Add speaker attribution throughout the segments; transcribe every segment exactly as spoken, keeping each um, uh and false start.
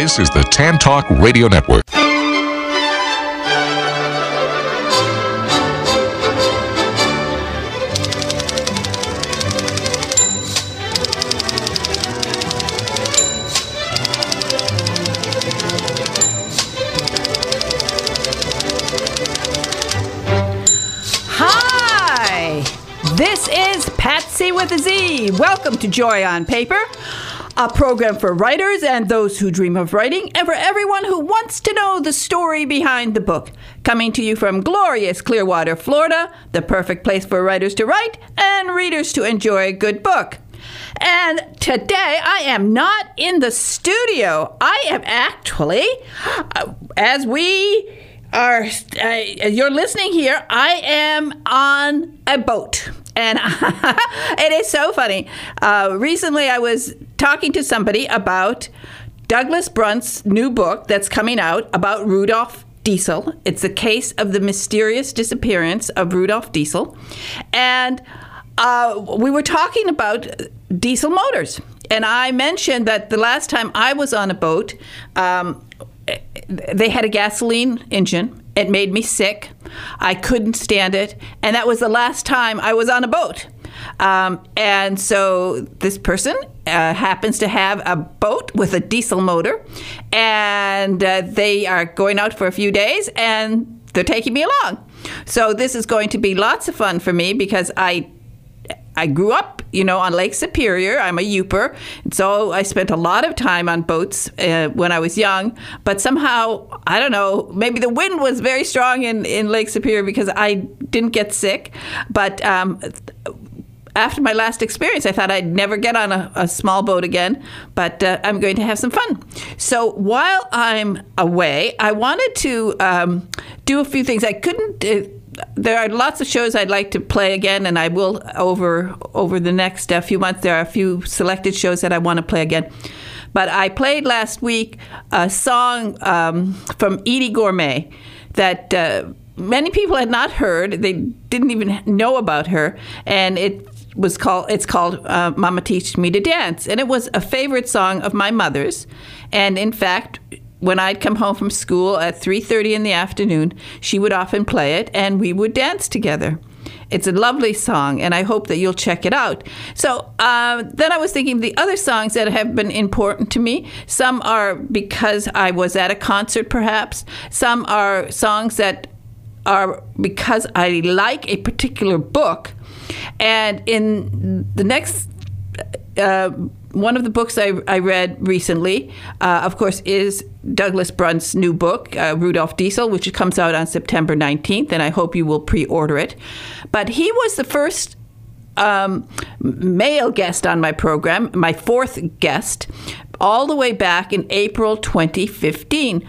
Speaker 1: This is the Tan Talk Radio Network.
Speaker 2: This is Patsy with a Z. Welcome to Joy on Paper, a program for writers and those who dream of writing, and for everyone who wants to know the story behind the book. Coming to you from glorious Clearwater, Florida, the perfect place for writers to write and readers to enjoy a good book. And today I am not in the studio. I am actually, uh, as we are, uh, you're listening here, I am on a boat. And it is so funny. Uh, recently, I was talking to somebody about Douglas Brunt's new book that's coming out about Rudolf Diesel. It's a case of the mysterious disappearance of Rudolf Diesel. And uh, we were talking about diesel motors. And I mentioned that the last time I was on a boat, um, they had a gasoline engine. It made me sick. I couldn't stand it. And that was the last time I was on a boat. Um, and so this person uh, happens to have a boat with a diesel motor. And uh, they are going out for a few days, and they're taking me along. So this is going to be lots of fun for me because I I grew up, you know, on Lake Superior. I'm a Youper. And so I spent a lot of time on boats uh, when I was young. But somehow, I don't know, maybe the wind was very strong in, in Lake Superior because I didn't get sick. But um, after my last experience, I thought I'd never get on a, a small boat again. But uh, I'm going to have some fun. So while I'm away, I wanted to um, do a few things. I couldn't... Uh, There are lots of shows I'd like to play again, and I will over over the next uh, few months. There are a few selected shows that I want to play again. But I played last week a song um, from Edie Gourmet that uh, many people had not heard. They didn't even know about her, and it was called. It's called uh, "Mama Teach Me to Dance," and it was a favorite song of my mother's. And in fact, when I'd come home from school at three thirty in the afternoon, she would often play it, and we would dance together. It's a lovely song, and I hope that you'll check it out. So uh, then I was thinking the other songs that have been important to me. Some are because I was at a concert, perhaps. Some are songs that are because I like a particular book. And in the next... Uh, One of the books I, I read recently, uh, of course, is Douglas Brunt's new book, uh, Rudolf Diesel, which comes out on September nineteenth, and I hope you will pre-order it. But he was the first um, male guest on my program, my fourth guest, all the way back in April twenty fifteen.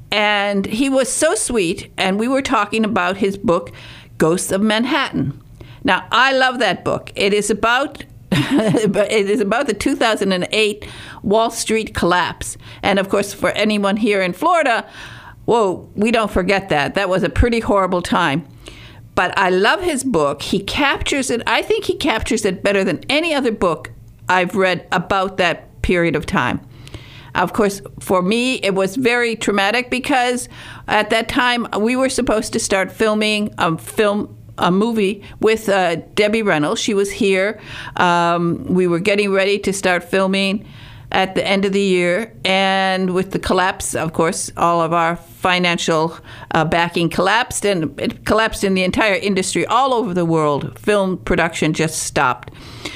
Speaker 2: And he was so sweet, and we were talking about his book, Ghosts of Manhattan. Now, I love that book. It is about... But it is about the two thousand eight Wall Street collapse. And of course, for anyone here in Florida, whoa, we don't forget that. That was a pretty horrible time. But I love his book. He captures it. I think he captures it better than any other book I've read about that period of time. Of course, for me, it was very traumatic because at that time we were supposed to start filming a film a movie with uh, Debbie Reynolds. She was here. Um, we were getting ready to start filming at the end of the year. And with the collapse, of course, all of our financial uh, backing collapsed, and it collapsed in the entire industry all over the world. Film production just stopped.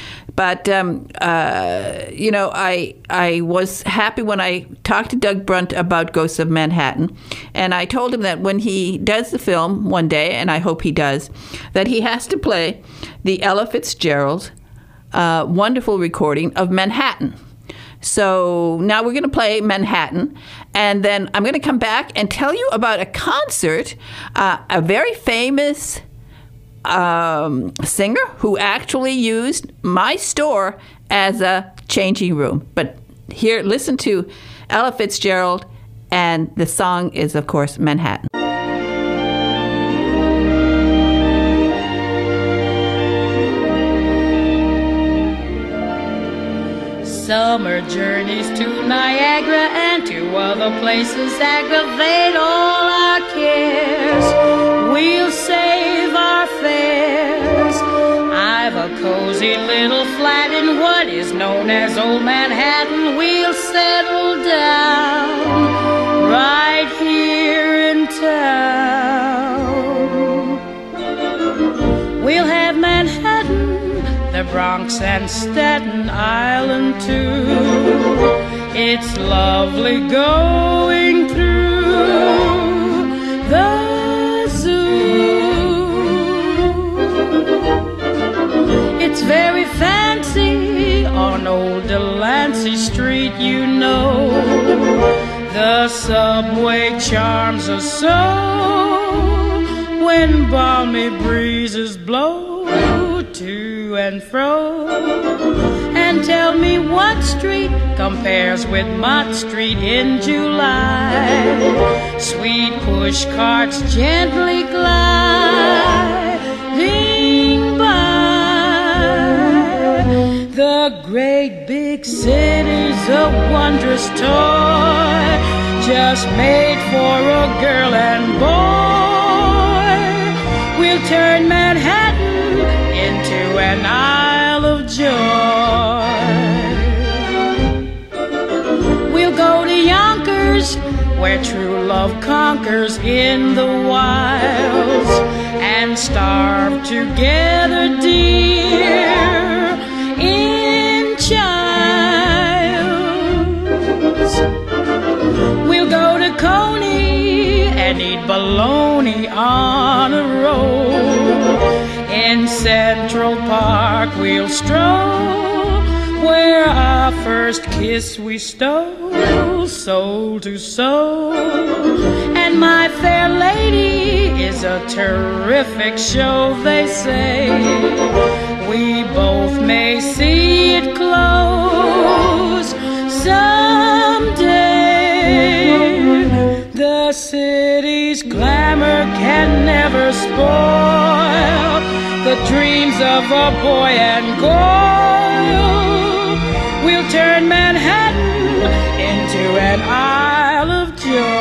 Speaker 2: But, um, uh, you know, I I was happy when I talked to Doug Brunt about Ghosts of Manhattan. And I told him that when he does the film one day, and I hope he does, that he has to play the Ella Fitzgerald uh, wonderful recording of Manhattan. So now we're going to play Manhattan. And then I'm going to come back and tell you about a concert, uh, a very famous Um, singer who actually used my store as a changing room. But here, listen to Ella Fitzgerald, and the song is, of course, Manhattan.
Speaker 3: Summer journeys to Niagara and to other places, aggravate all our cares. We'll save our fares. I've a cozy little flat in what is known as Old Manhattan. We'll settle down right here in town. We'll have Manhattan, the Bronx and Staten Island too. It's lovely going through the zoo. It's very fancy on old Delancey Street, you know. The subway charms us so when balmy breezes blow to and fro. And tell me what street compares with Mott Street in July. Sweet push carts gently gliding by. The great big city's a wondrous toy, just made for a girl and boy. We'll turn Manhattan into an Isle of Joy. We'll go to Yonkers, where true love conquers in the wilds, and starve together, dear, in childs. We'll go to Coney and eat bologna on a roll. In Central Park we'll stroll, where our first kiss we stole, soul to soul. And My Fair Lady is a terrific show, they say. We both may see it close someday. The city's glamour can never spoil the dreams of a boy and girl. We'll turn Manhattan into an Isle of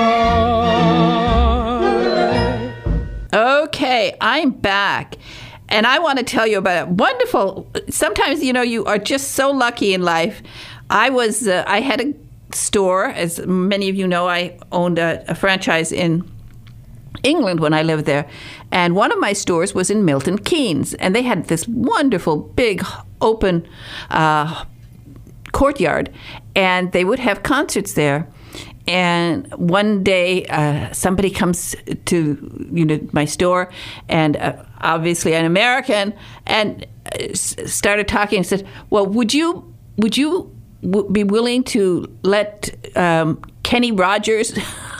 Speaker 3: Joy.
Speaker 2: Okay, I'm back. And I want to tell you about a wonderful, sometimes, you know, you are just so lucky in life. I was, uh, I had a store, as many of you know, I owned a, a franchise in England when I lived there. And one of my stores was in Milton Keynes. And they had this wonderful, big, open uh, courtyard. And they would have concerts there. And one day, uh, somebody comes to you know my store, and uh, obviously an American, and uh, started talking and said, "Well, would you would you w- be willing to let um, Kenny Rogers?"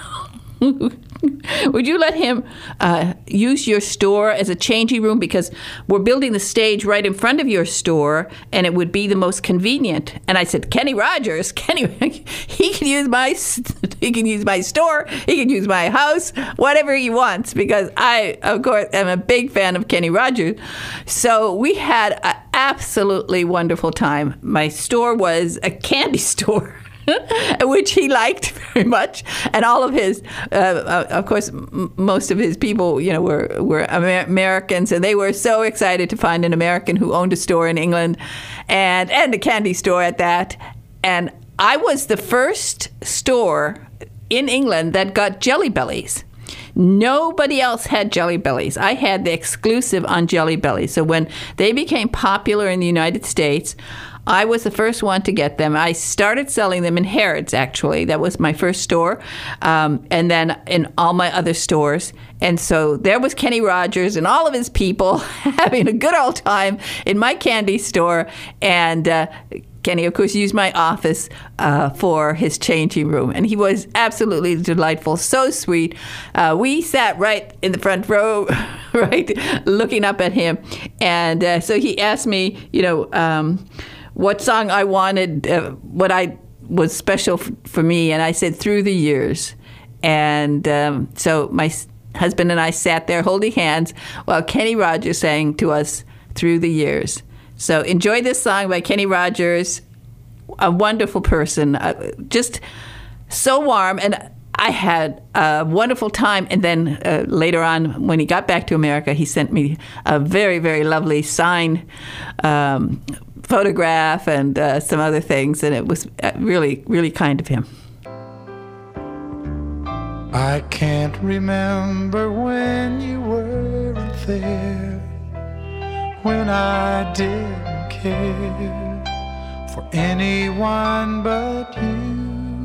Speaker 2: Would you let him uh, use your store as a changing room, because we're building the stage right in front of your store, and it would be the most convenient? And I said, Kenny Rogers, Kenny, he can use my he can use my store, he can use my house, whatever he wants, because I, of course, am a big fan of Kenny Rogers. So we had an absolutely wonderful time. My store was a candy store, which he liked very much, and all of his, uh, of course, m- most of his people, you know, were were Amer- Americans, and they were so excited to find an American who owned a store in England, and and a candy store at that. And I was the first store in England that got Jelly Bellies. Nobody else had Jelly Bellies. I had the exclusive on Jelly Bellies. So when they became popular in the United States, I was the first one to get them. I started selling them in Harrods, actually. That was my first store. Um, and then in all my other stores. And so there was Kenny Rogers and all of his people having a good old time in my candy store. And uh, Kenny, of course, used my office uh, for his changing room. And he was absolutely delightful, so sweet. Uh, we sat right in the front row, right, looking up at him. And uh, so he asked me, you know, um, what song I wanted, uh, what I was special f- for me, and I said Through the Years. And um, so my s- husband and I sat there holding hands while Kenny Rogers sang to us Through the Years. So enjoy this song by Kenny Rogers, a wonderful person, uh, just so warm, and I had a wonderful time. And then uh, later on, when he got back to America, he sent me a very, very lovely signed um, photograph and uh, some other things, and it was really, really kind of him.
Speaker 4: I can't remember when you weren't there, when I didn't care for anyone but you.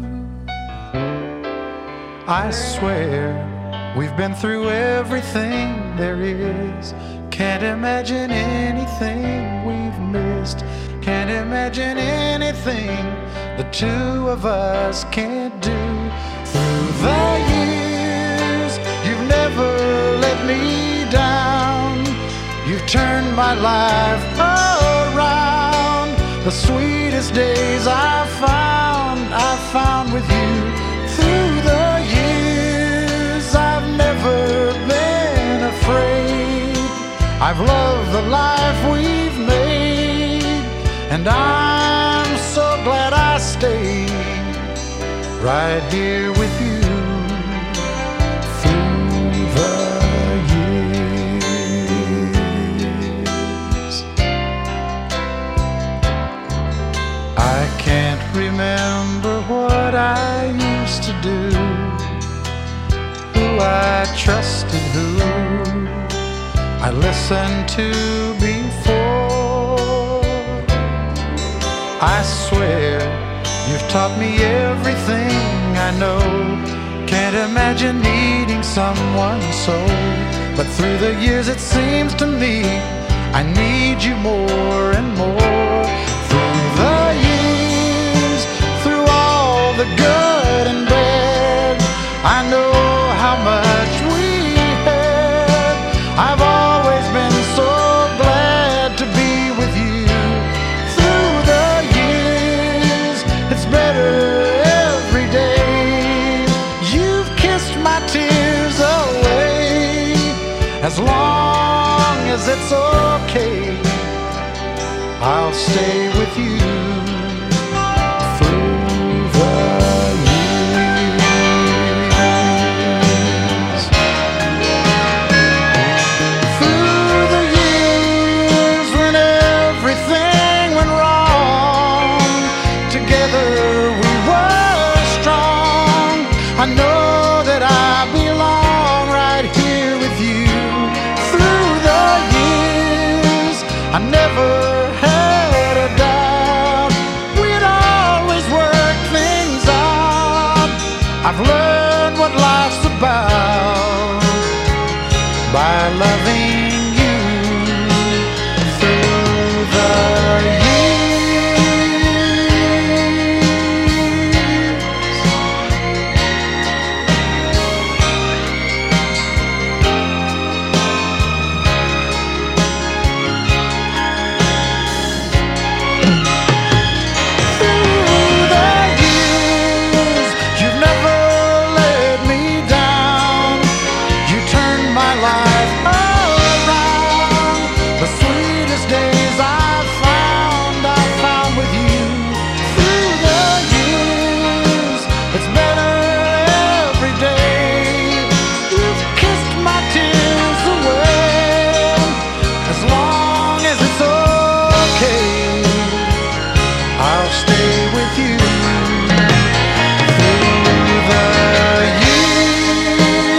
Speaker 4: I swear we've been through everything there is. Can't imagine anything we've missed. Can't imagine anything the two of us can't do. Through the years, you've never let me down. You've turned my life around. The sweetest days I found, I found with you. Through the years, I've never been afraid. I've loved the life we've made, and I'm so glad I stayed right here with you through the years. I can't remember what I used to do, who I trusted, who I listened to before. I swear you've taught me everything I know. Can't imagine needing someone so, but through the years it seems to me I need you more and more. Through the years, through all the good and bad, I know how much we had. I've always been so glad to be with you. Through the years, it's better every day. You've kissed my tears away. As long as it's okay, I'll stay with you through the years. Through the years when everything went wrong, together we were strong. I know that I belong right here with you. Through the years, I never had a doubt we'd always work things out. I've learned what life's about by loving you through the years. Through the years, you've never let me down. You turned my life around. The sweetest days I've found, I found with you. Through the years, it's better every day. You've kissed my tears away. As long as it's okay, I'll stay with you through the years.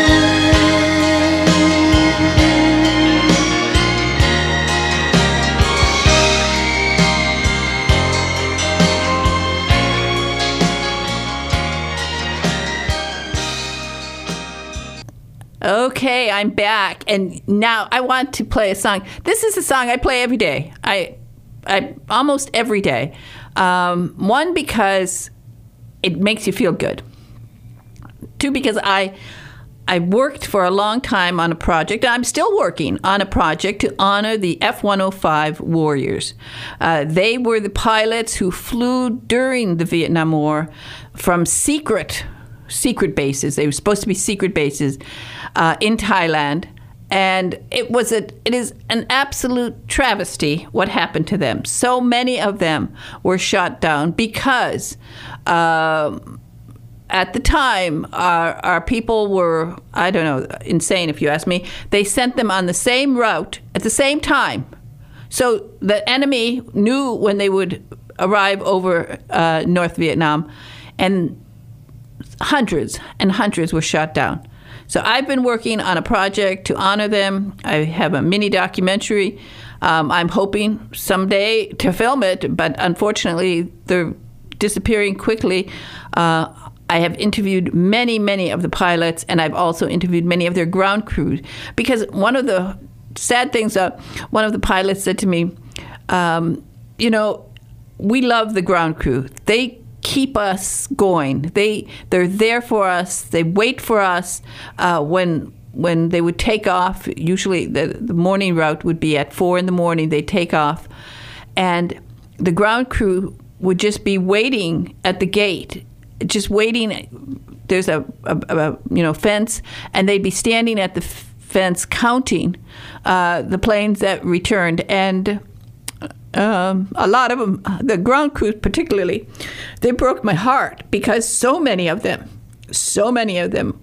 Speaker 2: Okay, I'm back, and now I want to play a song. This is a song I play every day. I, I almost every day. Um, one, because it makes you feel good. Two, because I, I worked for a long time on a project, and I'm still working on a project to honor the F one oh five Warriors. Uh, they were the pilots who flew during the Vietnam War from secret secret bases. They were supposed to be secret bases uh, in Thailand, and it was a it is an absolute travesty what happened to them. So many of them were shot down because uh, at the time, our, our people were, I don't know, insane if you ask me. They sent them on the same route at the same time. So the enemy knew when they would arrive over uh, North Vietnam, and hundreds and hundreds were shot down. So I've been working on a project to honor them. I have a mini documentary. Um, I'm hoping someday to film it, but unfortunately they're disappearing quickly. Uh, I have interviewed many, many of the pilots, and I've also interviewed many of their ground crews. Because one of the sad things, uh, one of the pilots said to me, um, you know, we love the ground crew. They keep us going. They, they're there for us. They wait for us uh, when when they would take off. Usually the, the morning route would be at four in the morning. They'd take off. And the ground crew would just be waiting at the gate, just waiting. There's a, a, a you know fence, and they'd be standing at the f- fence counting uh, the planes that returned. And um, a lot of them, the ground crews particularly, they broke my heart because so many of them, so many of them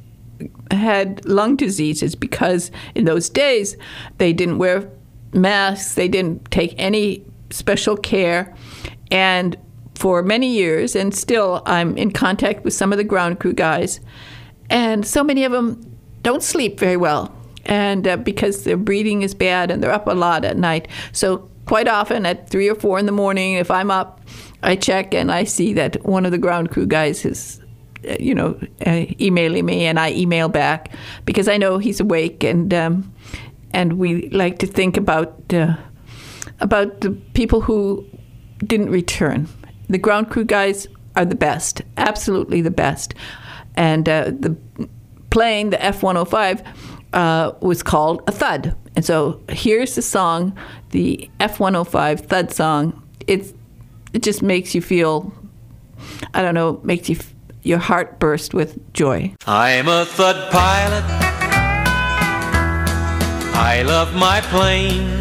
Speaker 2: had lung diseases because in those days they didn't wear masks, they didn't take any special care. And for many years, and still I'm in contact with some of the ground crew guys, and so many of them don't sleep very well, and uh, because their breathing is bad and they're up a lot at night. So quite often at three or four in the morning, if I'm up, I check and I see that one of the ground crew guys is, uh, you know, uh, emailing me, and I email back because I know he's awake, and um, and we like to think about uh, about the people who didn't return. The ground crew guys are the best, absolutely the best. And uh, the plane, the F one oh five, uh, was called a Thud. And so here's the song, the F one oh five Thud song. It's, it just makes you feel, I don't know, makes you your heart burst with joy.
Speaker 5: I'm a Thud pilot. I love my plane.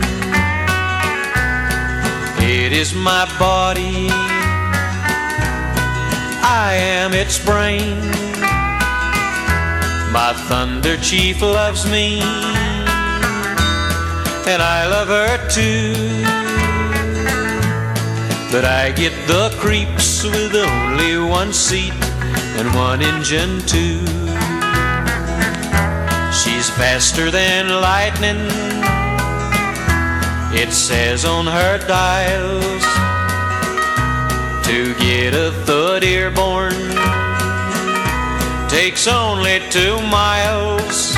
Speaker 5: It is my body. I am its brain. My Thunder Chief loves me, and I love her too. But I get the creeps with only one seat and one engine too. She's faster than lightning, it says on her dials. To get a Thud airborne takes only two miles.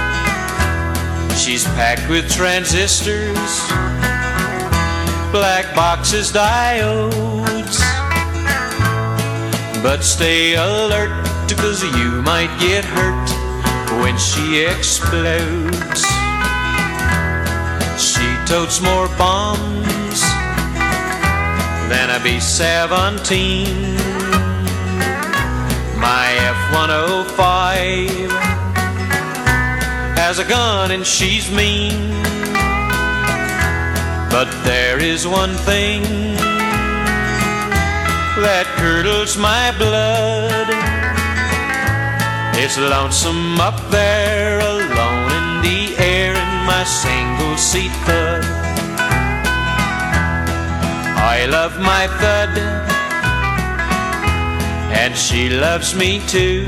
Speaker 5: She's packed with transistors, black boxes, diodes. But stay alert, cause you might get hurt when she explodes. She totes more bombs than a B seventeen. My F one oh five has a gun and she's mean. But there is one thing that curdles my blood. It's lonesome up there, alone in the air, in my single-seat Thud. I love my Thud, and she loves me too.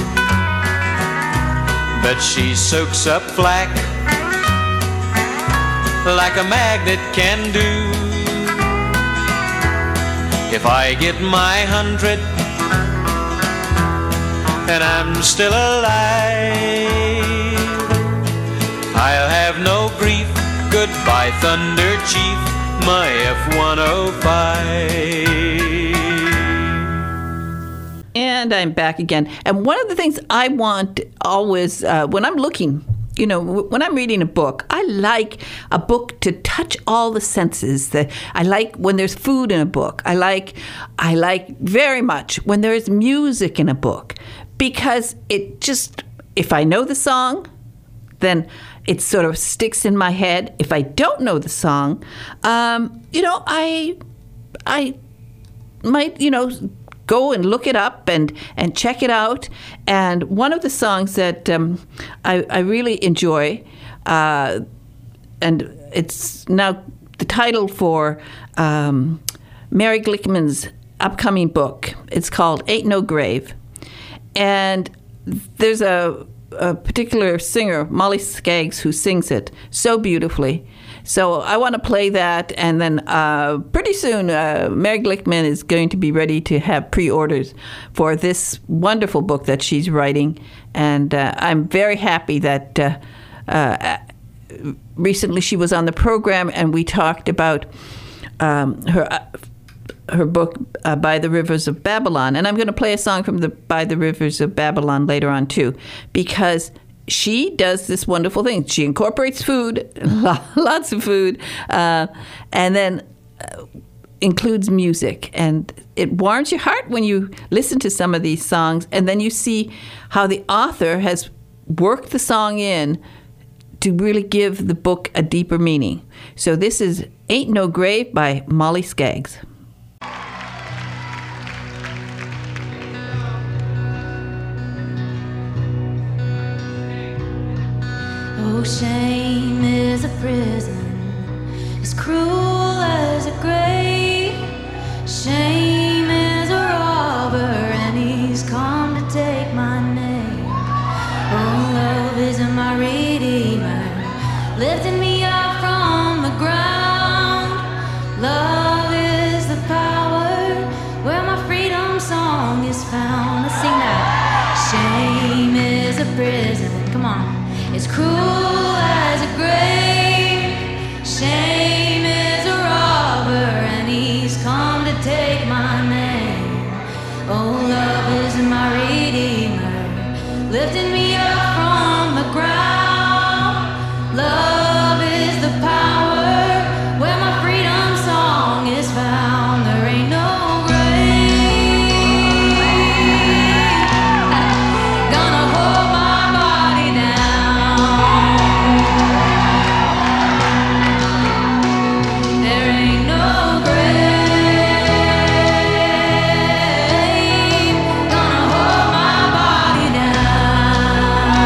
Speaker 5: But she soaks up flak like a magnet can do. If I get my hundred and I'm still alive, I'll have no grief. Goodbye, Thunder Chief, my F one oh five.
Speaker 2: And I'm back again. And one of the things I want always, uh, when I'm looking, you know, when I'm reading a book, I like a book to touch all the senses. That I like when there's food in a book. I like, I like very much when there's music in a book, because it just, if I know the song, then it sort of sticks in my head. If I don't know the song, um, you know, I, I might, you know, go and look it up and, and check it out. And one of the songs that um, I, I really enjoy, uh, and it's now the title for um, Mary Glickman's upcoming book. It's called Ain't No Grave. And there's a, a particular singer, Molly Skaggs, who sings it so beautifully. So I want to play that, and then uh, pretty soon uh, Mary Glickman is going to be ready to have pre-orders for this wonderful book that she's writing. And uh, I'm very happy that uh, uh, recently she was on the program, and we talked about um, her uh, her book, uh, By the Rivers of Babylon. And I'm going to play a song from the By the Rivers of Babylon later on, too, because she does this wonderful thing. She incorporates food, lots of food, uh, and then uh, includes music. And it warms your heart when you listen to some of these songs, and then you see how the author has worked the song in to really give the book a deeper meaning. So this is Ain't No Grave by Molly Skaggs.
Speaker 6: Oh, shame is a prison, as cruel as a grave. Shame is a robber, and he's come to take my name. Oh, love is my redeemer, lifting me up from the ground. Love is the power where my freedom song is found. Let's sing that. Shame is a prison, come on. It's cruel as a grave. Shame is a robber, and he's come to take my name. Oh, love is my redeemer, lifting me up from the ground. Love is the power where my freedom song is found. There ain't no grave gonna hold my body down. There ain't no grave gonna hold my body down.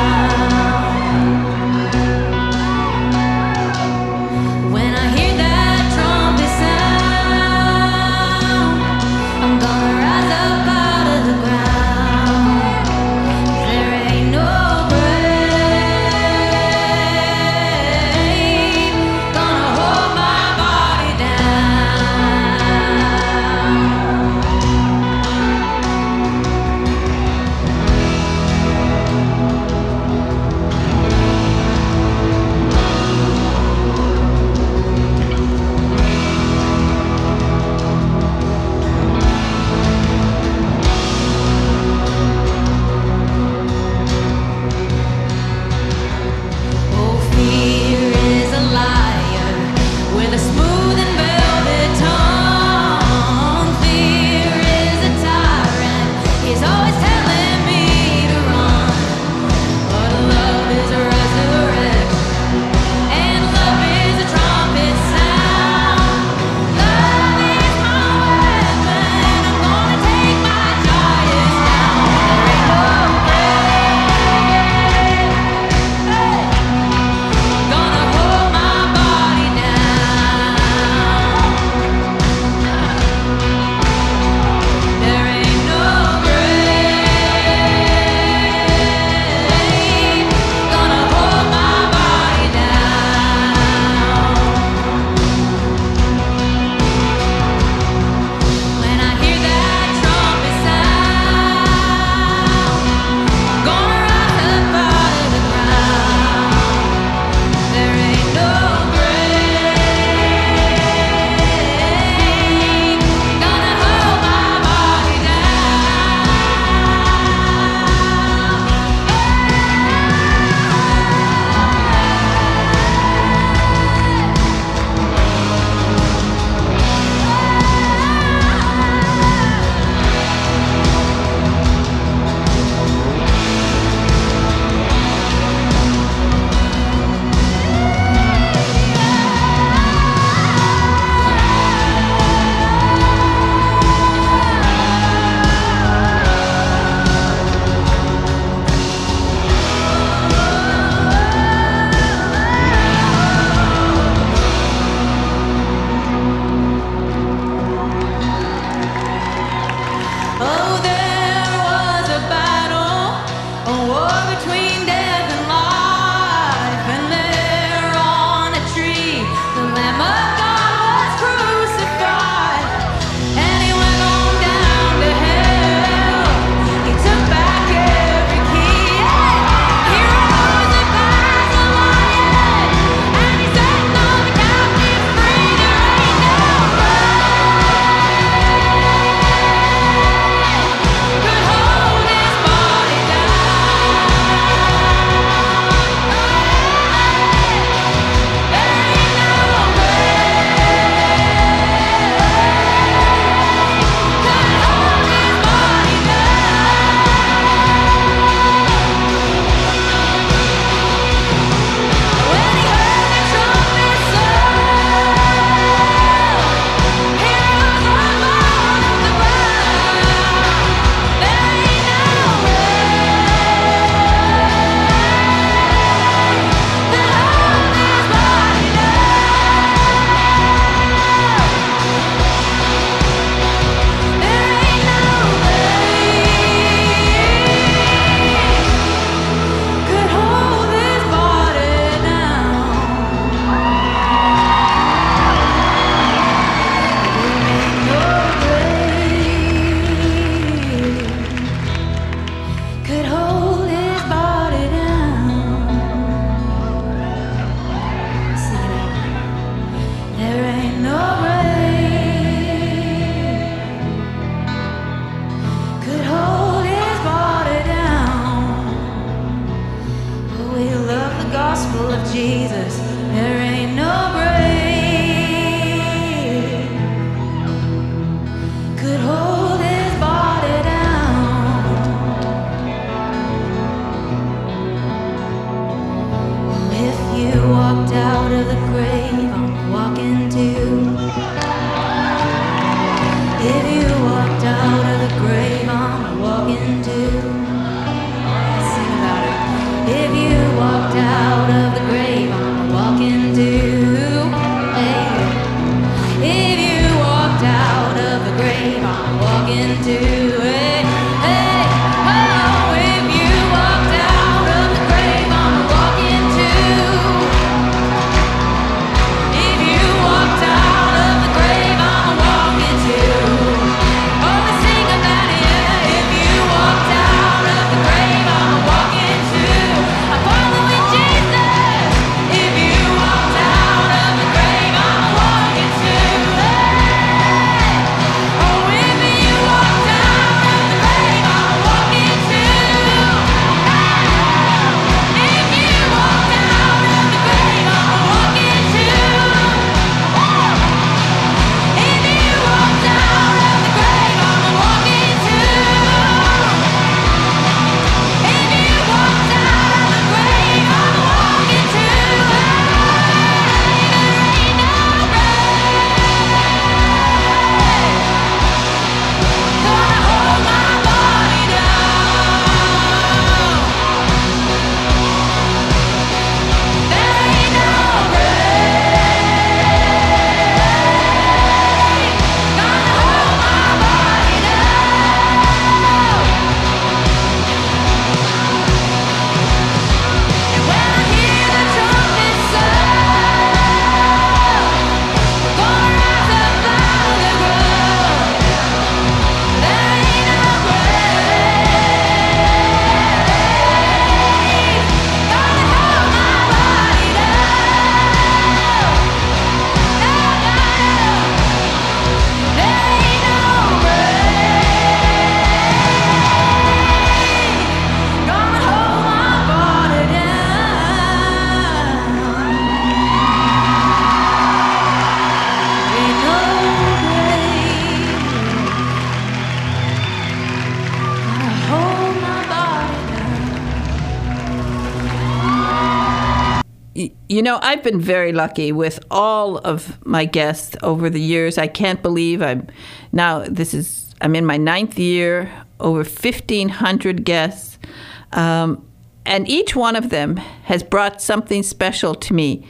Speaker 2: y- you know, I've been very lucky with all of my guests over the years. I can't believe I'm now, this is, I'm in my ninth year, over fifteen hundred guests. Um, and each one of them has brought something special to me.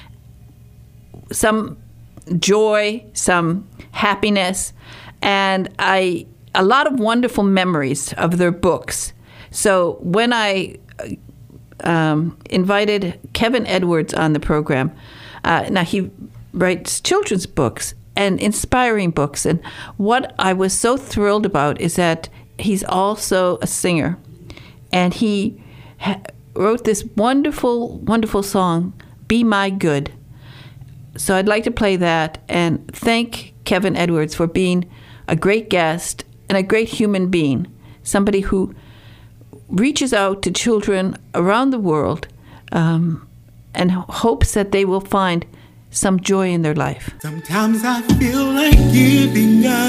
Speaker 2: Some joy, some happiness, and I a lot of wonderful memories of their books. So when I um, invited Kevin Edwards on the program, uh, now he writes children's books and inspiring books, and what I was so thrilled about is that he's also a singer, and he ha- wrote this wonderful, wonderful song, "Be My Good." So I'd like to play that and thank Kevin Edwards for being a great guest and a great human being, somebody who reaches out to children around the world um, and hopes that they will find some joy in their life.
Speaker 7: Sometimes I feel like giving up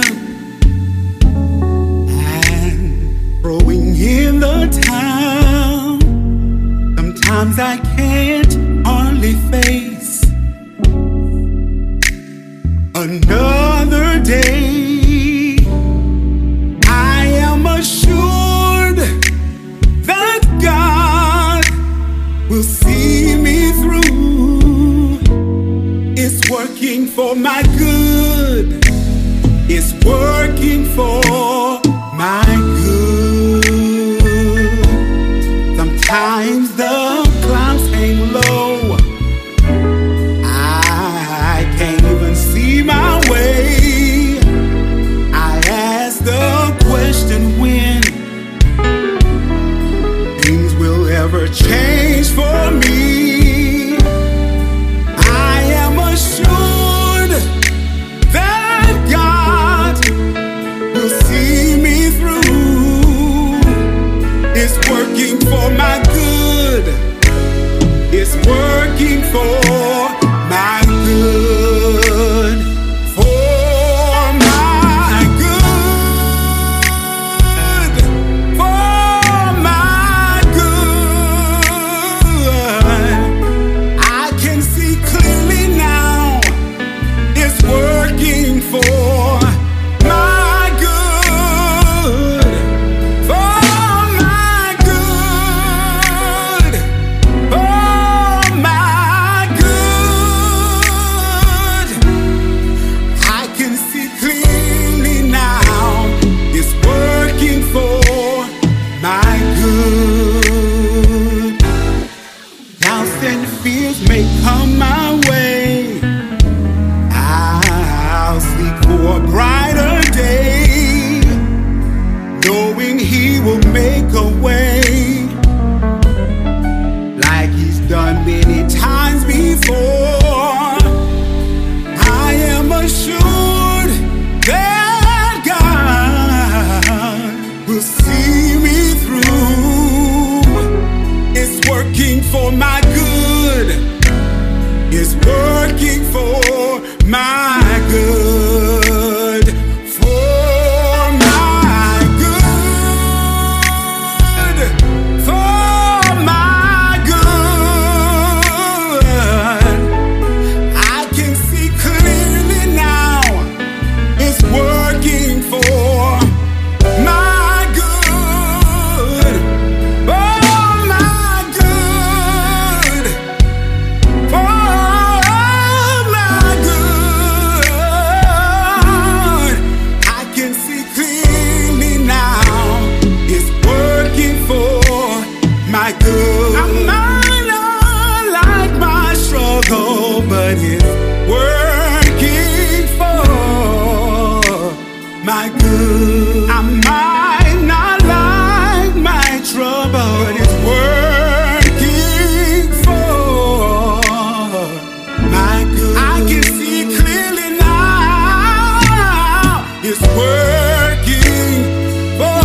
Speaker 7: and throwing in the towel. Sometimes I can't hardly face another day. I am assured that God will see me through. It's working for my good. It's working for my good. Sometimes the clouds hang low. I can't even see my way. I ask the question when things will ever change for me. I am assured that God will see me through. It's working for my good. It's working for my good. For my good. For my good. I can see clearly now. It's working for my good. For my good. For my good. I can see clearly now. It's working for my good. Doubts and fears may come my way. I'll seek for a brighter day, knowing He will make a way, like He's done many times before. I am assured that God will see me through. It's working for my good. It's working for my good. For my good. For my good. I can see clearly now. It's working for my good. For my good. For my good. I can see clearly now. It's working for my good. I might not like my struggle, but it's working for my good. I might not like my trouble, but it's working for my good. I can see clearly now. It's working for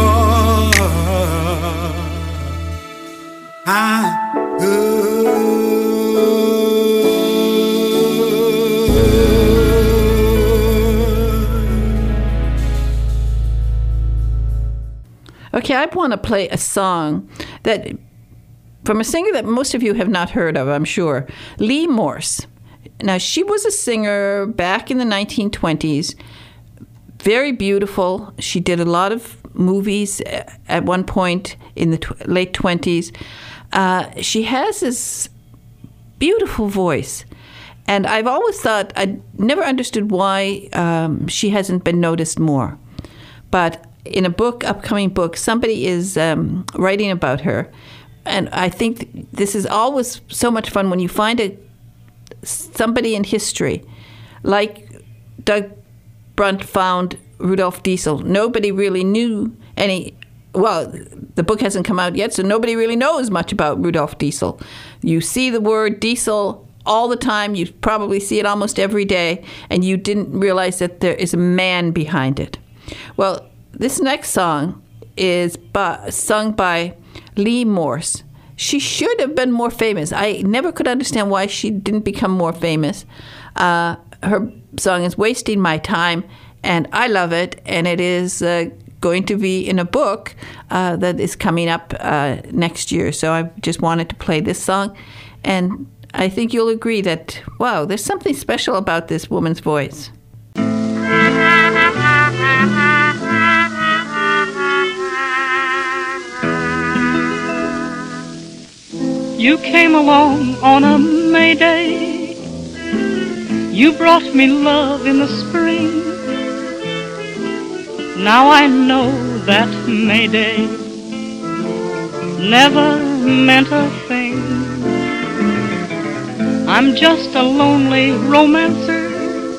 Speaker 7: my good.
Speaker 2: Okay, I want to play a song that from a singer that most of you have not heard of, I'm sure, Lee Morse. Now, she was a singer back in the nineteen twenties, very beautiful. She did a lot of movies at one point in the tw- late twenties. Uh, she has this beautiful voice. And I've always thought, I never understood why um, she hasn't been noticed more. But in a book, upcoming book, somebody is um, writing about her. And I think this is always so much fun when you find a somebody in history, like Doug Brunt found Rudolf Diesel. Nobody really knew any, well, the book hasn't come out yet, so nobody really knows much about Rudolf Diesel. You see the word diesel all the time. You probably see it almost every day, and you didn't realize that there is a man behind it. Well, this next song is by, sung by Lee Morse. She should have been more famous. I never could understand why she didn't become more famous. Uh, her song is Wasting My Time, and I love it, and it is uh, going to be in a book uh, that is coming up uh, next year. So I just wanted to play this song, and I think you'll agree that, wow, there's something special about this woman's voice.
Speaker 8: You came along on a May Day. You brought me love in the spring. Now I know that May Day never meant a thing. I'm just a lonely romancer,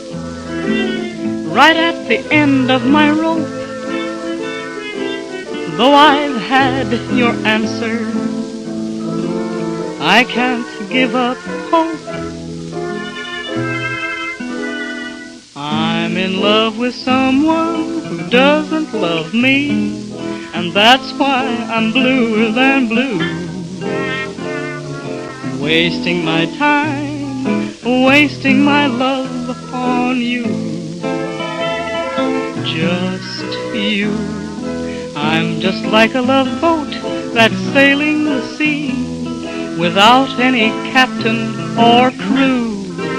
Speaker 8: right at the end of my rope. Though I've had your answer, I can't give up hope. I'm in love with someone who doesn't love me, and that's why I'm bluer than blue. Wasting my time, wasting my love on you. Just you. I'm just like a love boat that's sailing the sea without any captain or crew.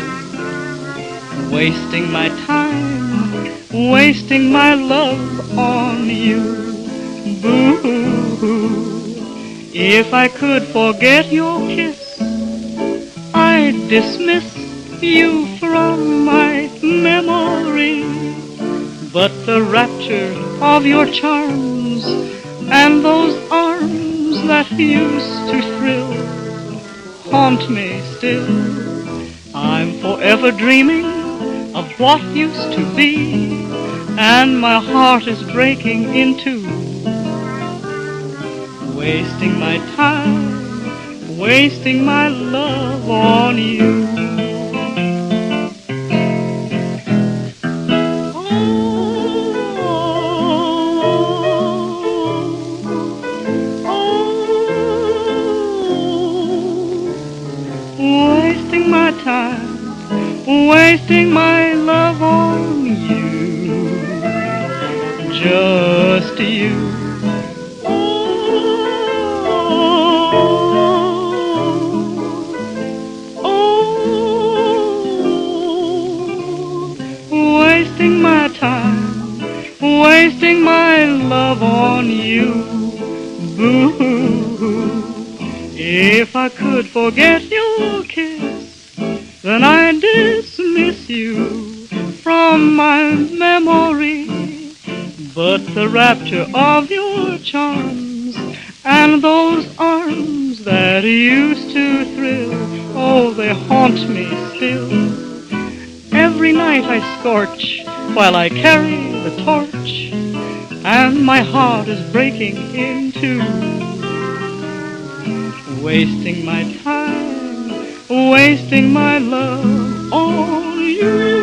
Speaker 8: Wasting my time, wasting my love on you. Boo-hoo. If I could forget your kiss, I'd dismiss you from my memory. But the rapture of your charms and those arms that used to thrill haunt me still. I'm forever dreaming of what used to be, and my heart is breaking in two. Wasting my time, wasting my love on you. Wasting my time, wasting my love on you. Just you. Wasting my time, wasting my love on you. Boo-hoo. If I could forget your kiss, then I'd dismiss you from my memory. But the rapture of your charms and those arms that used to thrill, oh, they haunt me still. Every night I scorch while I carry the torch, and my heart is breaking in two. Wasting my time, wasting my love on you.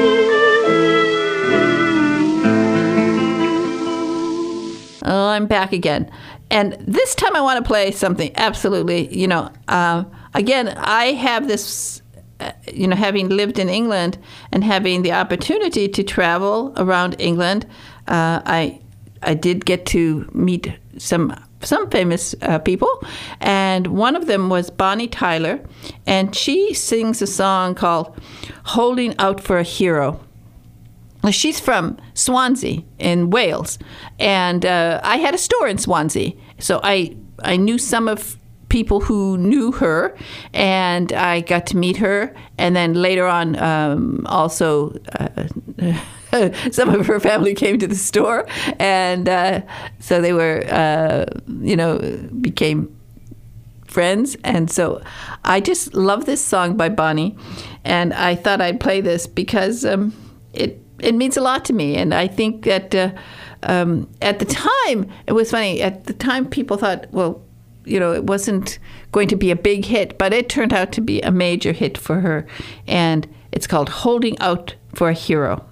Speaker 2: Oh, I'm back again. And this time I want to play something absolutely, you know, uh, again, I have this, uh, you know, having lived in England and having the opportunity to travel around England, uh, I I did get to meet some some famous uh, people, and one of them was Bonnie Tyler, and she sings a song called "Holding Out for a Hero." She's from Swansea in Wales, and uh, I had a store in Swansea, so I I knew some of people who knew her, and I got to meet her, and then later on um, also uh, some of her family came to the store, and uh, so they were, uh, you know, became friends. And so I just love this song by Bonnie, and I thought I'd play this because um, it it means a lot to me, and I think that uh, um, at the time, it was funny, at the time people thought, well, you know, it wasn't going to be a big hit, but it turned out to be a major hit for her. And it's called Holding Out for a Hero.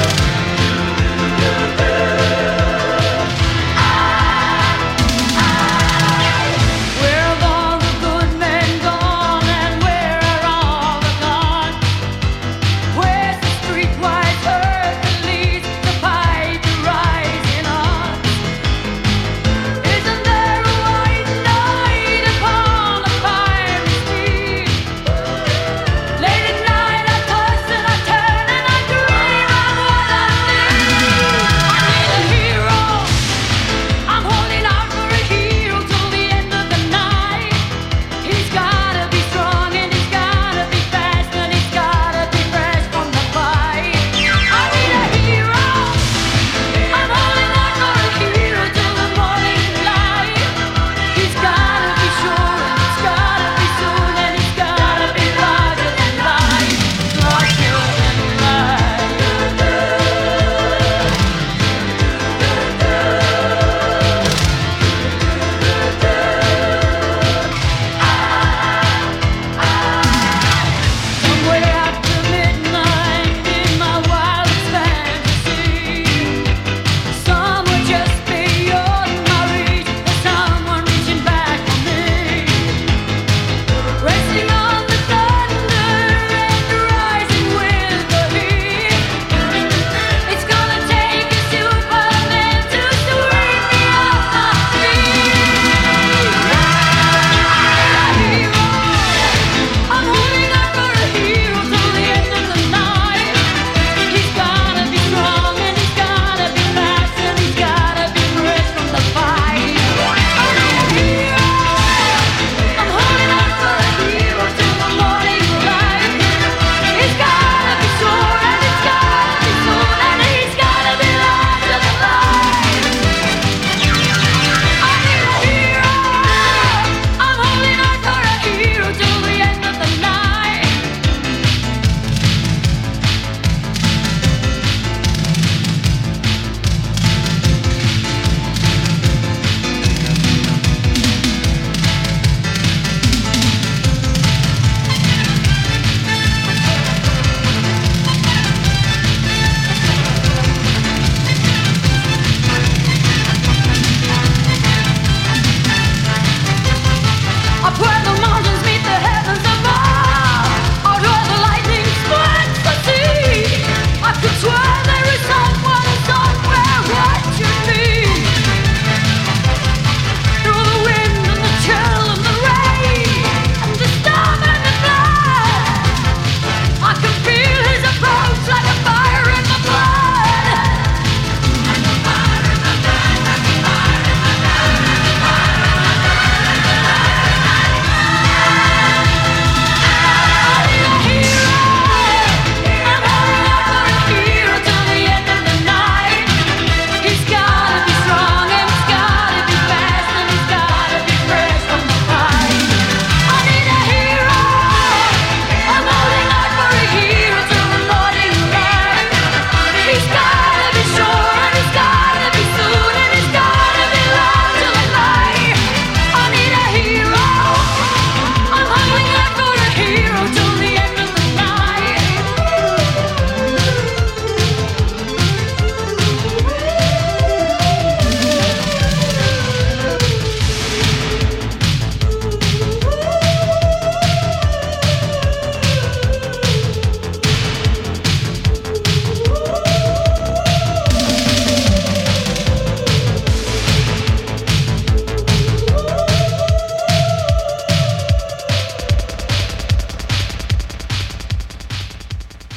Speaker 6: I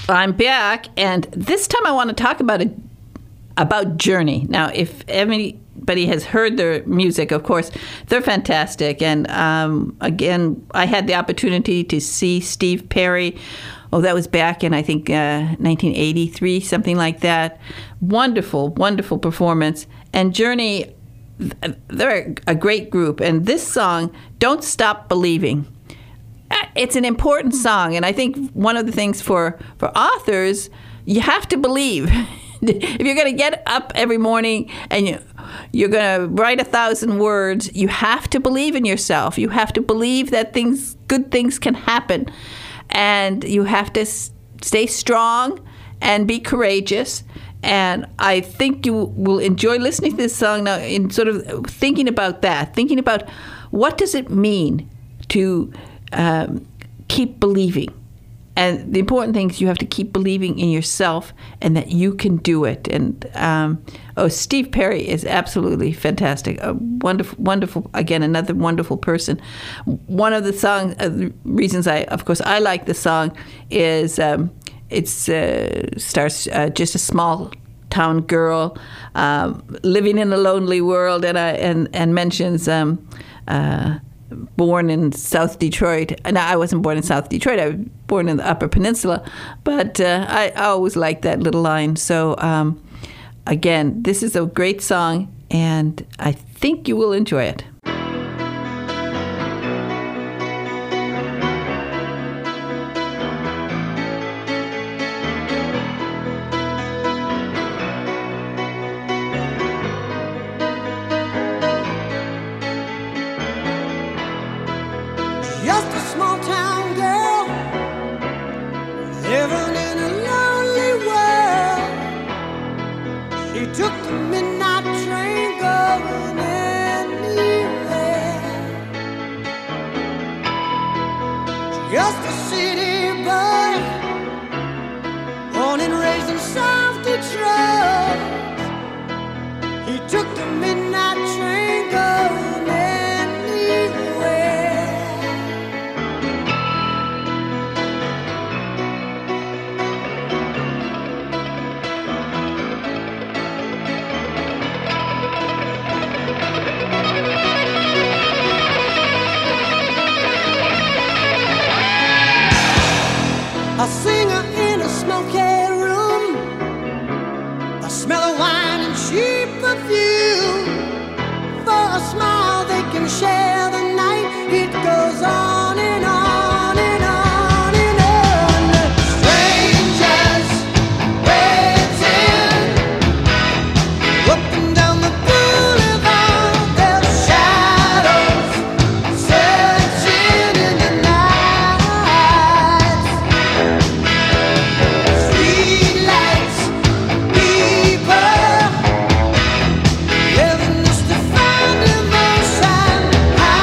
Speaker 2: I'm back, and this time I want to talk about a, about Journey. Now, if anybody has heard their music, of course, they're fantastic. And um, again, I had the opportunity to see Steve Perry. Oh, that was back in, I think, uh, nineteen eighty-three, something like that. Wonderful, wonderful performance. And Journey, they're a great group. And this song, Don't Stop Believing, it's an important song. And I think one of the things for, for authors, you have to believe. If you're going to get up every morning and you, you're going to write a thousand words, you have to believe in yourself. You have to believe that things, good things can happen. And you have to s- stay strong and be courageous. And I think you will enjoy listening to this song now in sort of thinking about that, thinking about what does it mean to um, keep believing. And the important thing is you have to keep believing in yourself and that you can do it. And, um, oh, Steve Perry is absolutely fantastic. A wonderful, wonderful, again, another wonderful person. One of the song uh, the reasons I, of course, I like the song is um, it's uh, starts uh, just a small town girl um, living in a lonely world, and, uh, and, and mentions um, uh, born in South Detroit. No, I wasn't born in South Detroit. I was born in the Upper Peninsula. But uh, I, I always liked that little line. So, um, again, this is a great song, and I think you will enjoy it.
Speaker 9: Just a small town girl living in a lonely world. She took the midnight train going anywhere. Just a city boy, born and raised in South Detroit. He took the midnight train going anywhere. A singer in a smoky room, a smell of wine and cheap perfume. For a smile they can share the night. It goes on and on and on and on. Strangers waiting up and down the boulevard. Their shadows searching in the night. Streetlights, people living just to find emotion. High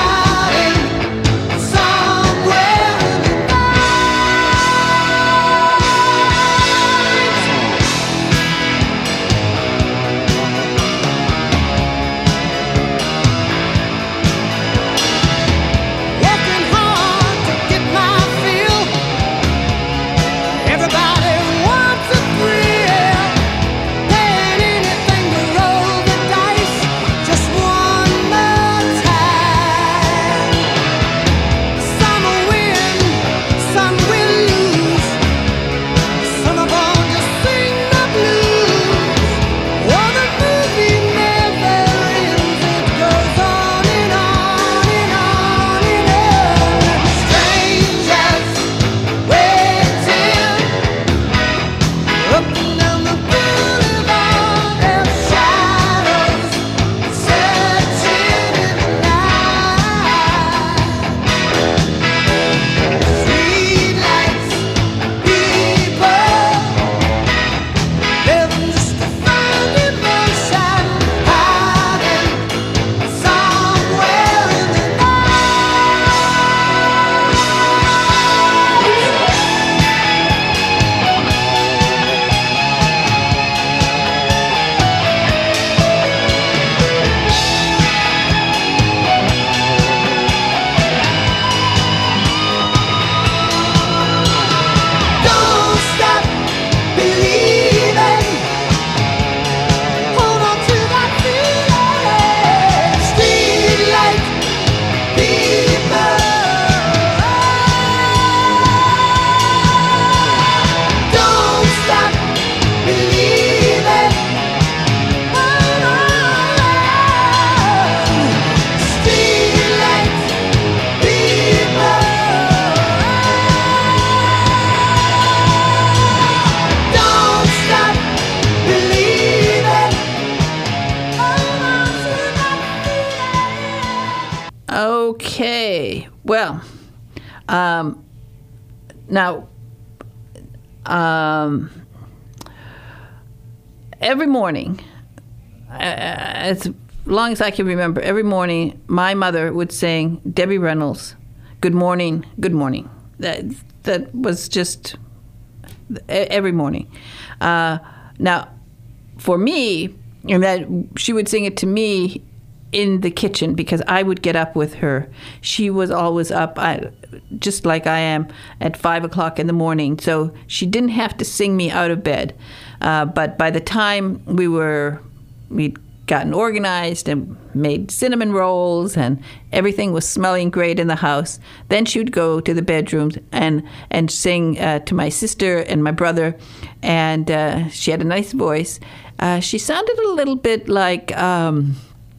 Speaker 2: see. Well, um, now, um, every morning, uh, as long as I can remember, every morning my mother would sing Debbie Reynolds, "Good morning, good morning." That that was just every morning. Uh, now, for me, and that she would sing it to me in the kitchen because I would get up with her. She was always up, I, just like I am, at five o'clock in the morning. So she didn't have to sing me out of bed. Uh, but by the time we were, we'd gotten organized and made cinnamon rolls and everything was smelling great in the house, then she would go to the bedrooms and, and sing uh, to my sister and my brother. And uh, she had a nice voice. Uh, she sounded a little bit like um,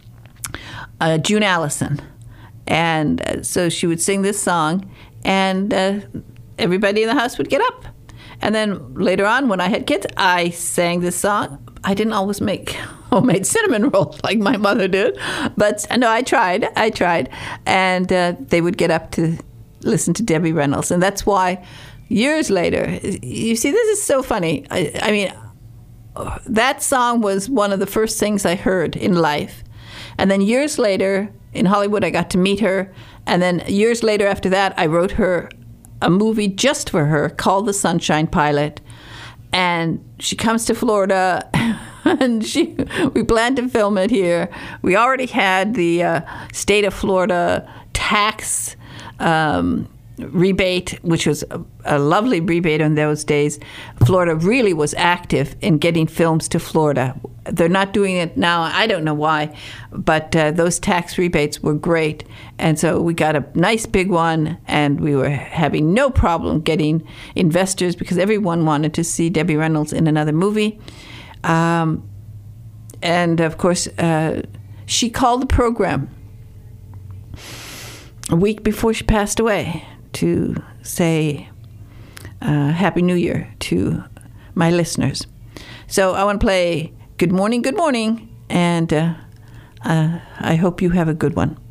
Speaker 2: uh, June Allison. And uh, so she would sing this song, and uh, everybody in the house would get up. And then later on, when I had kids, I sang this song. I didn't always make homemade cinnamon rolls like my mother did, but no, I tried. I tried. And uh, they would get up to listen to Debbie Reynolds. And that's why years later, you see, this is so funny. I, I mean, that song was one of the first things I heard in life. And then years later, in Hollywood, I got to meet her. And then years later after that, I wrote her a movie just for her called The Sunshine Pilot. And she comes to Florida, and she we planned to film it here. We already had the uh, state of Florida tax um, rebate, which was a, a lovely rebate in those days. Florida really was active in getting films to Florida. They're not doing it now. I don't know why, but uh, those tax rebates were great. And so we got a nice big one, and we were having no problem getting investors because everyone wanted to see Debbie Reynolds in another movie. Um, and, of course, uh, she called the program a week before she passed away to say uh, Happy New Year to my listeners. So I want to play Good Morning, Good Morning, and uh, uh, I hope you have a good one.